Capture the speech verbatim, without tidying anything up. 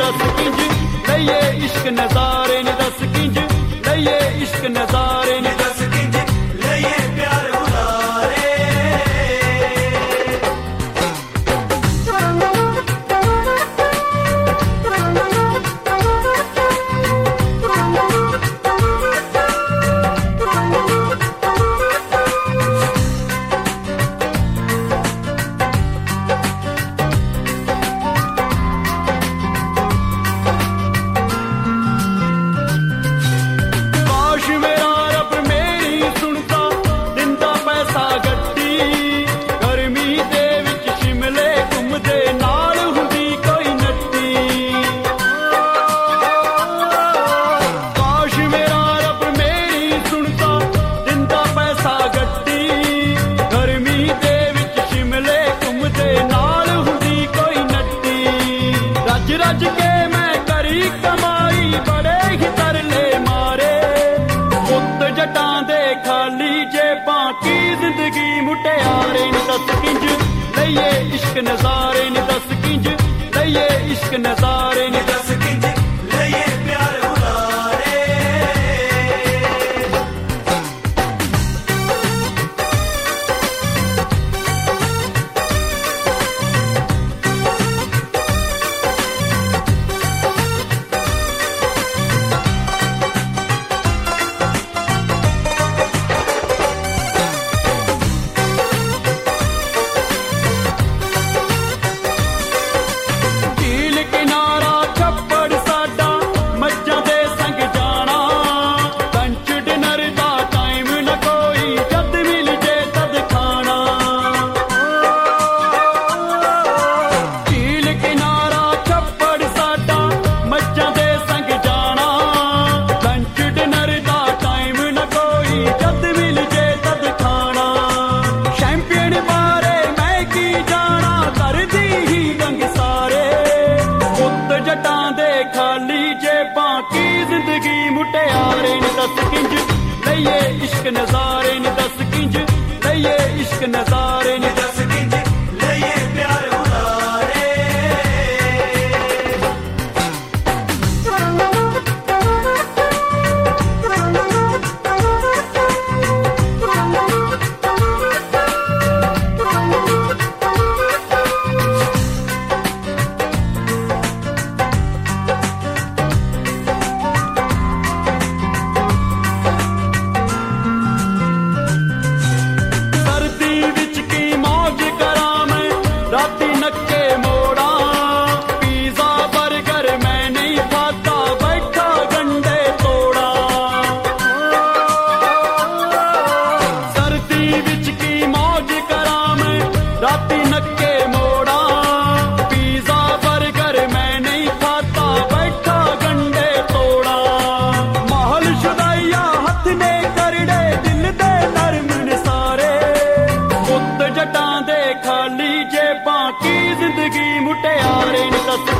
दस किंज लइए इश्क नजारे ने दस किंज लइए इश्क नजारे ने दस किंज लइए प्यार उदारे रज के मैं करी कमाई बड़े ही तरले मारे पुत जटां दे खाली जेबां की जिंदगी मुटियारे ने दस किंज लइए इश्क नजारे ने दस किंज लइए इश्क नजारे ने दस किंज लइए प्यार जटां दे खाली जेबां की जिंदगी मुटियारे ने दस किंज लइए इश्क नजारे ने दस किंज लइए इश्क नजारे ने दस किंज लइए प्यार राती नक्के मोड़ा पिज़्ज़ा बर्गर मैं नहीं खाता बैठा गंडे तोड़ा माहौल शुदाइया हथ ने करड़े दिल दे नरम निसारे पुत जटां दे खाली जेबां की जिंदगी मुटियारे ने दस